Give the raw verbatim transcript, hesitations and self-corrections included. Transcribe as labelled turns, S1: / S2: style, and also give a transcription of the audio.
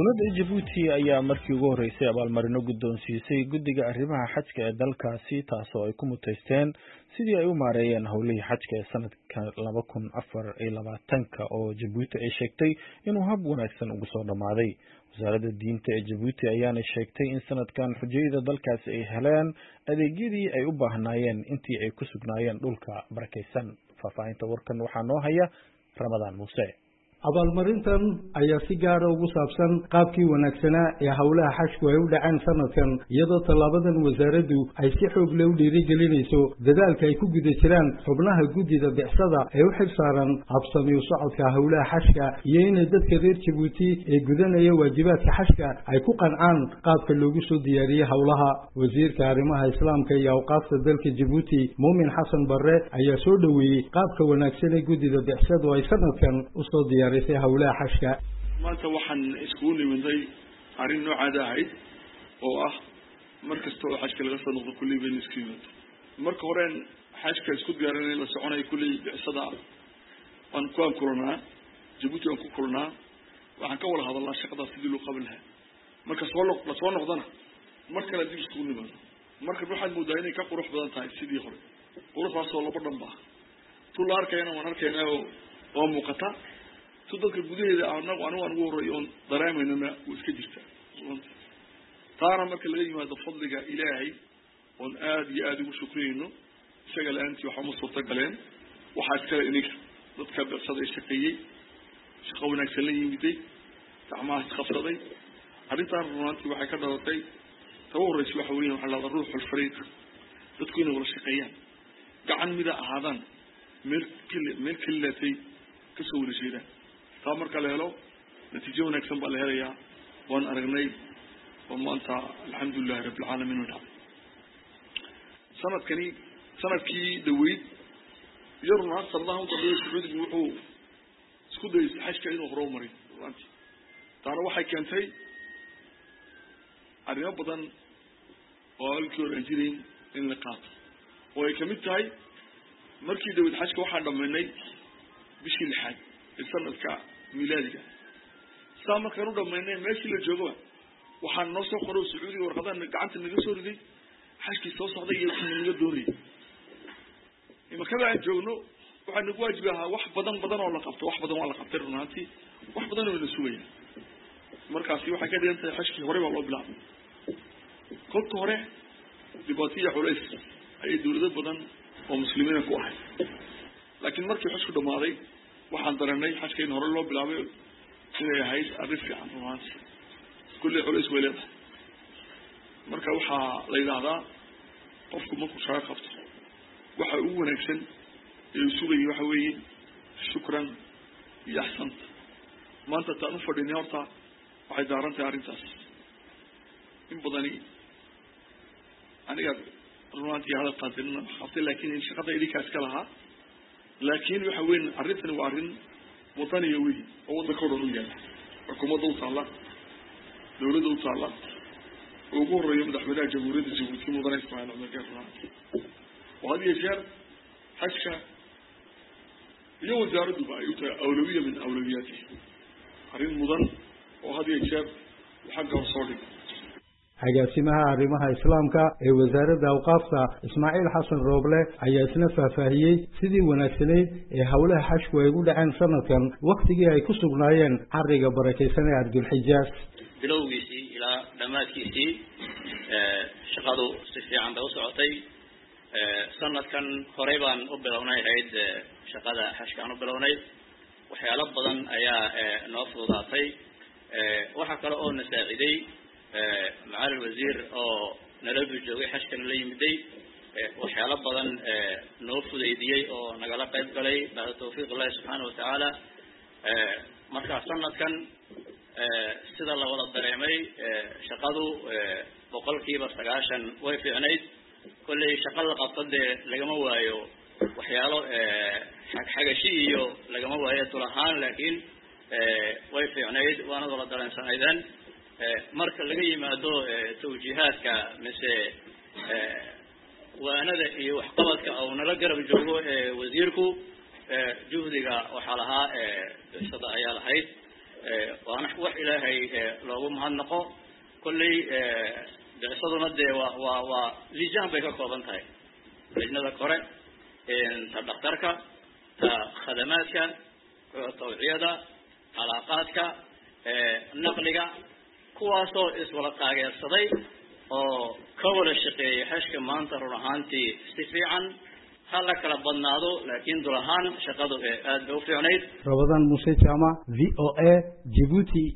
S1: dowladda Djibouti ayaa markii ugu horeysay abaalmarino guddoonsiisay guddiga arrimaha xajka ee dalkaasi taasoo ay ku muteysteen sidii ay u maareeyeen howlihii xajka ee sanadka laba kun afar iyo labaatanka oo Djibouti ay sheegtay inuu hab wanaagsan ugu soo dhamaaday. wasaaradda diinta ee Djibouti ayaana sheegtay in sanadkan xujayada dalkaasi ay heleen adeegyadii ay u baahnaayeen intii ay ku sugnaayeen dhulka barakeysan. Faahfaahinta warkan waxaa noo haya Ramadaan Muuse.
S2: abaalmarintan ayaa si gaar ah ugu saabsan qaabkii wanaagsanaa ee howlaha xajku ay u dhaceen sanadkan iyadoo tallaabadan wasaaraddu ay si xoog leh u dhiirigelinayso dadaalka ay ku guda jiraan xubnaha guddida bicsada ee u xil saaran habsami u socodka howlaha xajka iyo inay dadka reer Djibouti ee gudanaya waajibaadka xajka ay ku qancaan qaabka loogu soo diyaariyey howlaha. wasiirka arrimaha islaamka iyo awqaafta dalka Djibouti Muumin Xasan Barre ayaa soo dhaweeyey qaabka wanaagsan ee guddida bicsadu ay sanadkan u soo diyaariyeen howlaha xajka.
S3: maanta waxaan isku niminay arrin noocaada ahayd oo ah markasta oo xajka laga soo noqdo kulli been isku yimid marka hore xajka isku diyaarinay la soconay kulli bicsada aan ku aan kulnaa Djibouti aan ku kulnaa waxaan ka wada hadalnaa shaqada sidii loo qaban lahaa marka soo la soo noqdana marka la dib isku nimaado marka waxaan moodaa inay ka qurux badan tahay sidii hore quruxdaas oo laba dhanba tuu la arkayna waan arkaynaa oo muuqata dadka gudaheeda anagu anigu aan ugu horeeyo oon dareemaynana wuu iska jirtaa taana marka laga yimaado fadliga ilaahay oon aad iyo aad ugu shukriyayno isaga la-aantii waxaa ma suurta galeen waxaa iskale ininka dadka bicsada ay shaqeeyey shaqo wanaagsan la yimiday gacmaha isqabsaday arrintaan runaantii waxay ka dhalatay taba horeysa waxa weeye waxaa lahada ruuxul fariiq dadku inay wada shaqeeyaan gacan mida ahaadaan meel keli meel kelilaatay kasoo wada jeedaan taa marka la helo natiijo wanaagsan baa la helayaa waan aragnay oo maanta alxamdulilahi rabbilcaalamiin wada sanadkani sanadkii dhaweyd yarna sallahu taala sacuudigu wuxuu isku dayay xajka inuu horumaray taana waxay keentay arrimo badan oo halkii hore aan jirin in la qaato oo ay kamid tahay markii dhaweyd xajka waxaan dhamaynay bishii lixaad sanadka milaadiga saa markaan u dhamaynay meeshii la joogo waxaan noo soo qoray sacuudiga warqadaha gacanta naga soo riday xajkii soo socday iyo wixii naga doonayay imakada aan joogno waxaa nagu waajib ahaa wax badan badan oo la qabto wax badan waa la qabtay runaantii wax badan oo la sugaya markaasi waxay ka dhigan tahay xajkii hore baa loo bilaabay kolka hore dhibaataya culays ayay dowlado badan oo muslimiina ku ahay laakiin markii xajku dhamaaday waxaan dareennay xajka in hore loo bilaabay inay ahayd arrin fiican rumaanti kulli culays way leedahay marka waxaa la yidhaahdaa qofku markuu shaqo qabto waxa ugu wanaagsan ee uu sugayay waxa weeye shukran iyo axsanta maanta taan u fadhinay horta waxay daaran tahay arrintaas in badani aniga rumaantii hadal qaadinna qabtay laakiin shaqada idinkaa iska lahaa laakiin waxa weyn arrintan waa arrin wadaniga weyn oo waddanka oo dhan u yaala xukuumadda u taalla dowladda u taalla oo ugu horeeya madaxweynaha jamhuuriyadda Djibouti mudane Ismaaciil Cumar Geelle oo had iyo jeer xajka iyo wasaaradduba ay u tahay awlawiya min awlawiyaatihi arrin mudan oo had iyo jeer xagga horsoo dhig
S2: agaasimaha arrimaha islaamka ee wasaaradda awqaafta Ismaaciil Xasan Rooble ayaa isna faahfaahiyey sidii wanaagsaneyd ee howlaha xajku ay ugu dhaceen sanadkan waqtigii ay ku sugnaayeen xariga barakeysan ee Abdulxijaas
S4: bilowgiisii ilaa dhamaadkiisii shaqadu si fiican bay u socotay sanadkan horey baan u bilownay ahayd shaqada xajka aan u bilownay waxyaalo badan ayaa noo fududaatay waxaa kale oo na saaciday معالي الوزير أو نلبي جوي حشكن اللي يمدي وحياة بدن نوفد يديه أو نقل قيد قلي بعد توفيق الله سبحانه وتعالى مركز سنة كان سيد الله ولا الدريمي شقدوا بقول كي بس عشان ويفي عنيد كل شقل قطد لجمع وايو وحياة حاجة شيء لجمع وايو تراهان لكن ويفي عنيد وأنا ولا الدريم سنيدان marka laga yimaado tawjiihaadka mise waanada iyo waxqabadka oo nala garab joogo wasiirku juhdiga waxa lahaa sida ayaa lahayd وأنا wax ilaahay loogu mahadnaqo kulli bisaduna de waa waa waa lijan bay ka kooban tahay lajnada kore ta dhakhtarka ta khadamaadka tawciyada alaaqaadka naqliga kuwaasoo iswada taageersaday oo ka wada shaqeeyay xashka maanta run ahaantii si fiican hala kala badnaado laakiin dul ahaan shaqadu aad bay u fiicnayd
S2: Ramadan Muuse Jama V O A Djibouti